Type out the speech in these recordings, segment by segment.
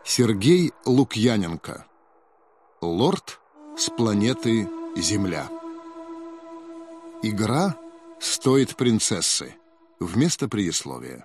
Сергей Лукьяненко. Лорд с планеты Земля. Игра стоит принцессы. Вместо предисловия.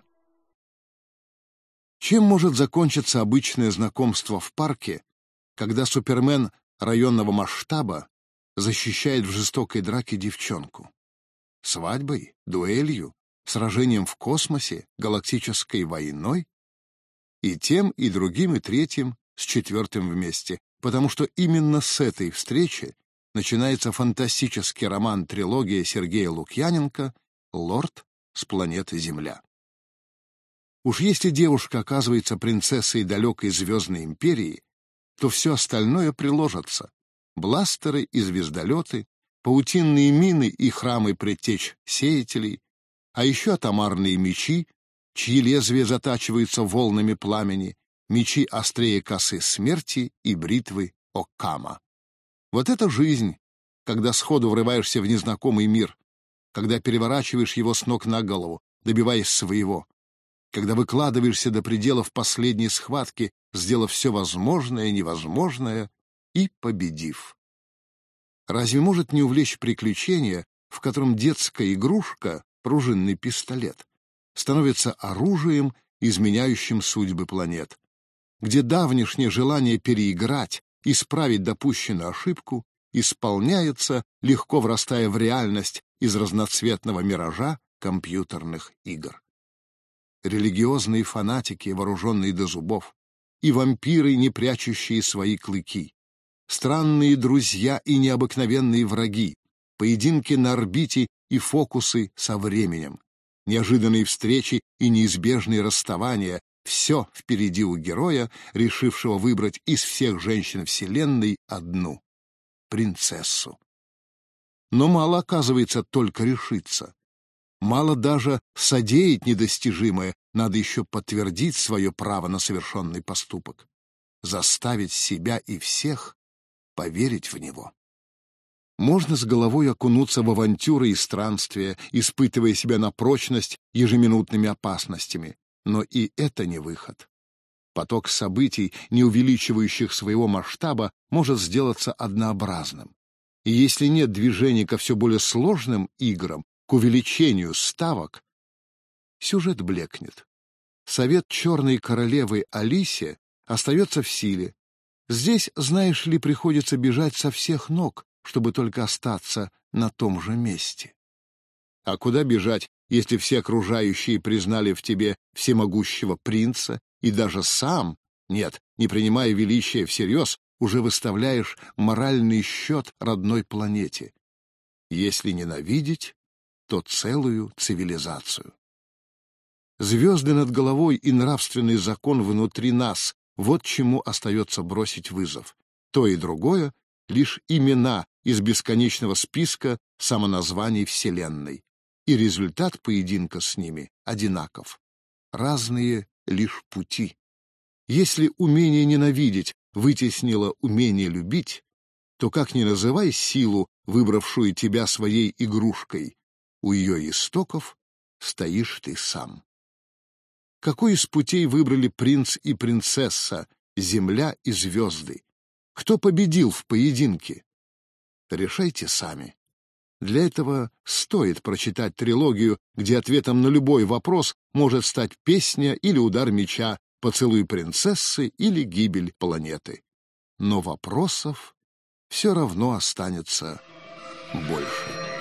Чем может закончиться обычное знакомство в парке, когда супермен районного масштаба защищает в жестокой драке девчонку? Свадьбой, дуэлью, сражением в космосе, галактической войной? И тем, и другим, и третьим, с четвертым вместе, потому что именно с этой встречи начинается фантастический роман-трилогия Сергея Лукьяненко «Лорд с планеты Земля». Уж если девушка оказывается принцессой далекой звездной империи, то все остальное приложится: бластеры и звездолеты, паутинные мины и храмы предтеч сеятелей, а еще атомарные мечи, чьи лезвия затачиваются волнами пламени, мечи острее косы смерти и бритвы Оккама. Вот это жизнь, когда сходу врываешься в незнакомый мир, когда переворачиваешь его с ног на голову, добиваясь своего, когда выкладываешься до предела в последней схватке, сделав все возможное и невозможное и победив. Разве может не увлечь приключение, в котором детская игрушка, пружинный пистолет, становится оружием, изменяющим судьбы планет, где давнишнее желание переиграть, исправить допущенную ошибку исполняется, легко врастая в реальность из разноцветного миража компьютерных игр? Религиозные фанатики, вооруженные до зубов, и вампиры, не прячущие свои клыки, странные друзья и необыкновенные враги, поединки на орбите и фокусы со временем, неожиданные встречи и неизбежные расставания — все впереди у героя, решившего выбрать из всех женщин вселенной одну — принцессу. Но мало, оказывается, только решиться. Мало даже содеять недостижимое, надо еще подтвердить свое право на совершенный поступок, заставить себя и всех поверить в него. Можно с головой окунуться в авантюры и странствия, испытывая себя на прочность ежеминутными опасностями, но и это не выход. Поток событий, не увеличивающих своего масштаба, может сделаться однообразным. И если нет движения ко все более сложным играм, к увеличению ставок, сюжет блекнет. Совет черной королевы Алисе остается в силе. Здесь, знаешь ли, приходится бежать со всех ног, чтобы только остаться на том же месте. А куда бежать, если все окружающие признали в тебе всемогущего принца, и даже сам, нет, не принимая величия всерьез, уже выставляешь моральный счет родной планете? Если ненавидеть, то целую цивилизацию. Звезды над головой и нравственный закон внутри нас — вот чему остается бросить вызов. То и другое — лишь имена из бесконечного списка самоназваний Вселенной. И результат поединка с ними одинаков. Разные лишь пути. Если умение ненавидеть вытеснило умение любить, то как ни называй силу, выбравшую тебя своей игрушкой, у ее истоков стоишь ты сам. Какой из путей выбрали принц и принцесса, земля и звезды? Кто победил в поединке? Решайте сами. Для этого стоит прочитать трилогию, где ответом на любой вопрос может стать песня или удар меча, поцелуй принцессы или гибель планеты. Но вопросов все равно останется больше.